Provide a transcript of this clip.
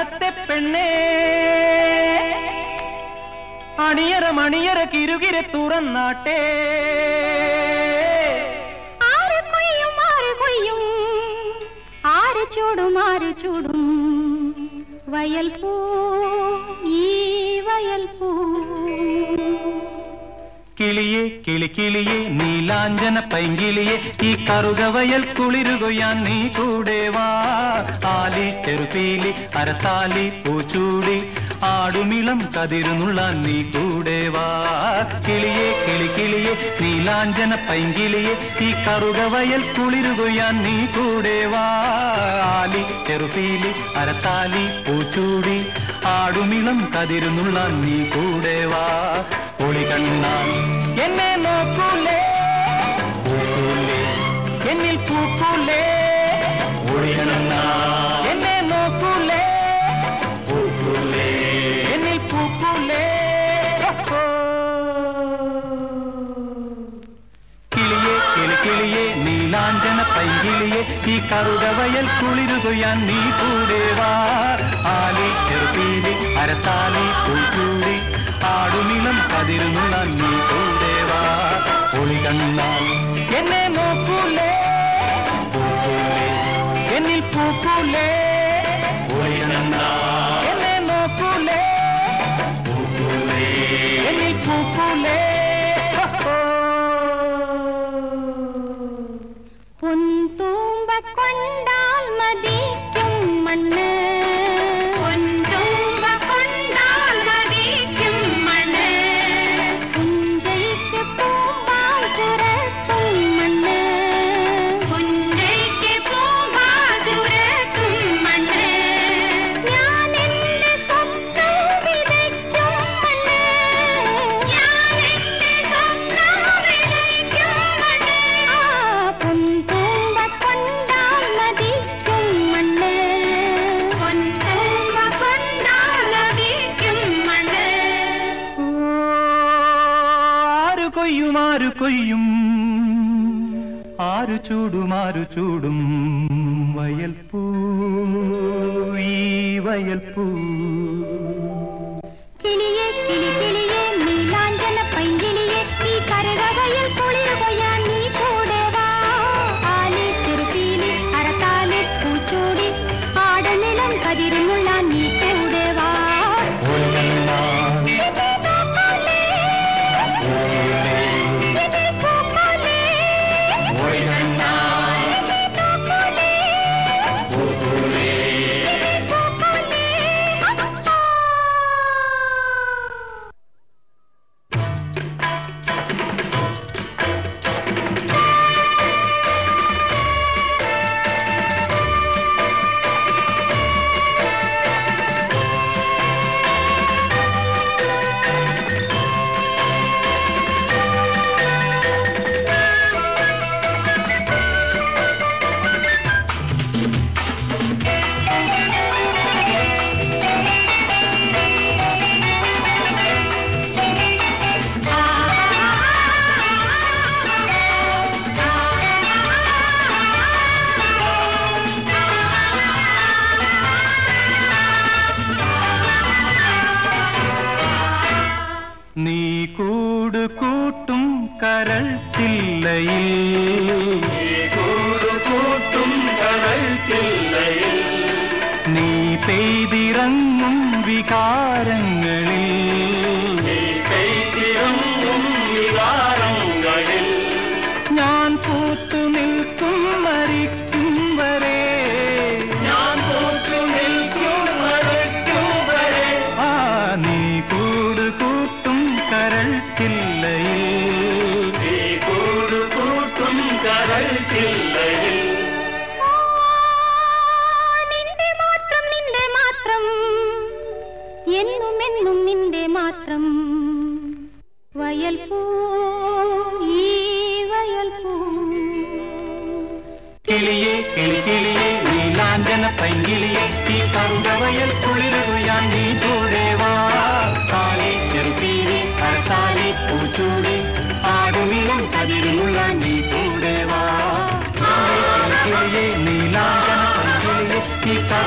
കടത്തെ പെണ്ണേ അണിയറ മണിയറ കിരുകിരെ തുറന്നാട്ടെ ആര് കൊയ്യും ആര് ചൂടും വയൽ പൂ ഈ വയൽ പൂ കിളിയെ കിളിക്കിളിയെ നീലാഞ്ചന പൈങ്കിളിയെ ഈ കറുകവയൽ കുളിരുകൊയ്യാൻ നീ കൂടെ വാ ആലി ചെറുപീലി അരത്താലി പൂച്ചൂടി ആടുമിളം കതിരുന്നുള്ളാൻ നീ കൂടെ വാ കിളിയെ കിളിക്കിളിയെ നീലാഞ്ചന പൈങ്കിളിയെ ഈ കറുകവയൽ കുളിരുകൊയ്യാൻ നീ കൂടെ വാ ആലി ചെറുപീലി അരത്താലി പൂച്ചൂടി ആടുമിളം കതിരുന്നുള്ളാൻ നീ കൂടെ വാ ഒളി കണ്ണാൻ എന്നെ നോക്കൂലേ പൂക്കൂലേ എന്നിൽ പൂക്കൂലേ ഒളി കണ്ണാൻ എന്നെ നോക്കൂലേ പൂക്കൂലേ എന്നിൽ പൂക്കൂലേ കിളിയെ കിളിക്കിളിയെ നീലാഞ്ചന പൈങ്കിളിയെ ഈ കറുകവയൽ കുളിരുകൊയ്യാൻ നീ കൂടെ വാ ആലി ചെറുപീലി അരത്താലി പൂച്ചൂടി ആടുനിലം കതിരുന്നുള്ള നീ കൂടെ വാ ഒളി കണ്ണാൽ എന്നെ നോക്കൂലേ പൂക്കൂലേ എന്നിൽ പൂക്കൂലേ ഒളി കണ്ണാൽ എന്നെ നോക്കൂലേ പൂക്കൂലേ എന്നിൽ പൂക്കൂലേ പൊൻതൂമ്പ കൊണ്ടാൽ മതിക്കും മണ്ണ് കൊയ്യും ആരു ചൂടും വയൽ പൂ ഈ വയൽ പൂ കിളിയെ കിളികിളിയെ നീലാഞ്ചന പൈങ്കിളിയെ ഈ കരകവയൽ കുളിരുകൊയ്യാൻ നീ കൂടെ വാ ആലി ചെറുപീലി അരത്താലി പൂച്ചൂടി ആടനിലം കതിരുമുള്ള നീ കൂടെ വാ നീ കൂടുകൂട്ടും കരൾ ചില്ലയിൽ നീ പെയ്തിറങ്ങും വികാരങ്ങളിൽ ഞാൻ പൂത്തു നിൽക്കും മരിക്കും വരെ ആ നീ കൂടുകൂട്ടും കരൾ ചില്ലയിൽ നിന്റെ മാത്രം എന്നും നിന്റെ മാത്രം വയൽ പൂ ഈ വയൽ പൂ കിളിയെ കിളിക്കിളിയെ നീലാഞ്ചന പൈങ്കിളിയെ ഈ കറുകവയൽ കുളിരുകൊയ്യാൻ നീ കൂടെ വാ താലി ചെറുപീലി അരത്താലി പൂച്ചൂടി ആടുമിളം കതിരുമുള്ള നീ കൂടെ വാ കിളിയെ നീലാഞ്ചന പൈങ്കിളിയെ ഈ